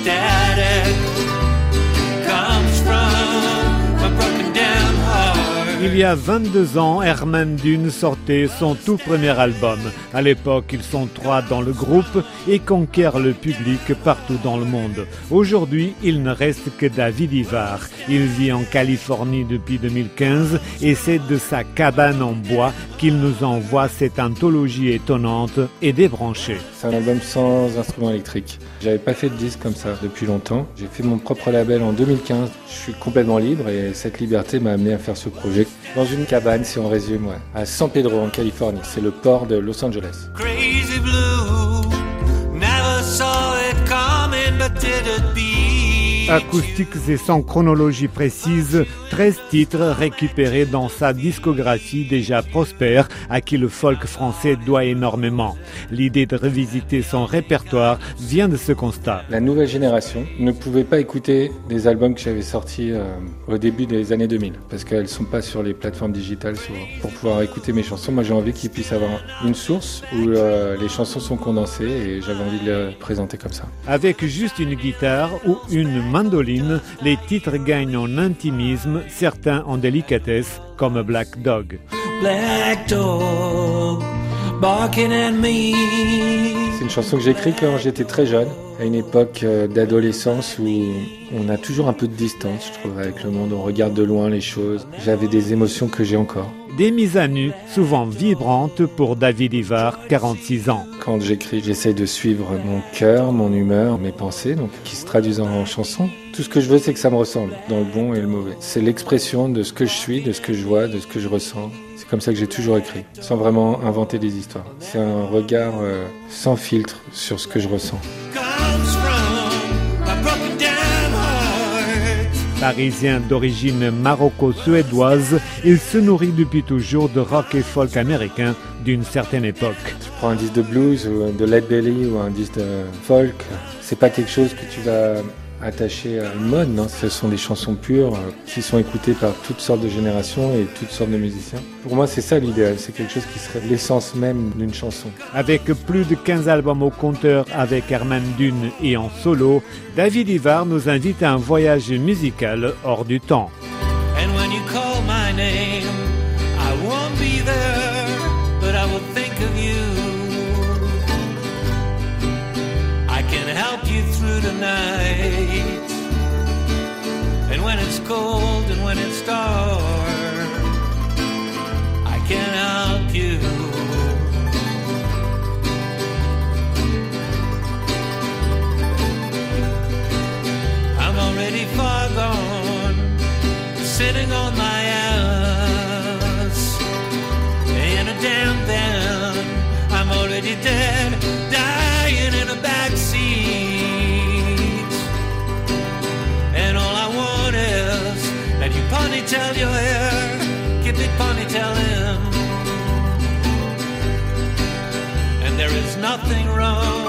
static comes from a broken down heart. Il y a 22 ans, Herman Dune sortait son tout premier album. À l'époque, ils sont 3 dans le groupe et conquièrent le public partout dans le monde. Aujourd'hui, il ne reste que David Ivar. Il vit en Californie depuis 2015 et c'est de sa cabane en bois qu'il nous envoie cette anthologie étonnante et débranchée. C'est un album sans instrument électrique. J'avais pas fait de disque comme ça depuis longtemps. J'ai fait mon propre label en 2015. Je suis complètement libre et cette liberté m'a amené à faire ce projet. Dans une cabane, si on résume, à San Pedro en Californie. C'est le port de Los Angeles. Crazy blue, never saw it coming, but did it be? Acoustiques et sans chronologie précise, 13 titres récupérés dans sa discographie déjà prospère, à qui le folk français doit énormément. L'idée de revisiter son répertoire vient de ce constat. La nouvelle génération ne pouvait pas écouter des albums que j'avais sortis au début des années 2000, parce qu'elles ne sont pas sur les plateformes digitales souvent. Pour pouvoir écouter mes chansons, moi j'ai envie qu'ils puissent avoir une source où les chansons sont condensées et j'avais envie de les présenter comme ça. Avec juste une guitare ou une mandoline, les titres gagnent en intimisme, certains en délicatesse, comme Black Dog. Black dog barking at me. C'est une chanson que j'ai écrite quand j'étais très jeune, à une époque d'adolescence où on a toujours un peu de distance, je trouve, avec le monde. On regarde de loin les choses. J'avais des émotions que j'ai encore. Des mises à nu, souvent vibrantes pour David Ivar, 46 ans. Quand j'écris, j'essaie de suivre mon cœur, mon humeur, mes pensées, donc qui se traduisent en chansons. Tout ce que je veux, c'est que ça me ressemble, dans le bon et le mauvais. C'est l'expression de ce que je suis, de ce que je vois, de ce que je ressens. C'est comme ça que j'ai toujours écrit, sans vraiment inventer des histoires. C'est un regard sans filtre sur ce que je ressens. Parisien d'origine maroco-suédoise, il se nourrit depuis toujours de rock et folk américain d'une certaine époque. Tu prends un disque de blues ou de Led Belly ou un disque de folk, c'est pas quelque chose que tu vas attaché à une mode, non. Ce sont des chansons pures qui sont écoutées par toutes sortes de générations et toutes sortes de musiciens. Pour moi, c'est ça l'idéal, c'est quelque chose qui serait l'essence même d'une chanson. Avec plus de 15 albums au compteur avec Herman Dune et en solo, David Ivar nous invite à un voyage musical hors du temps. And when you call my name, I won't be there, but I will think of you. I can help you through the night. And when it's cold and when it's dark, I can help you. I'm already far gone, sitting on my ass in a damn van. I'm already dead, dying in a backseat. And all I want is that you ponytail your hair, keep it ponytailing. And there is nothing wrong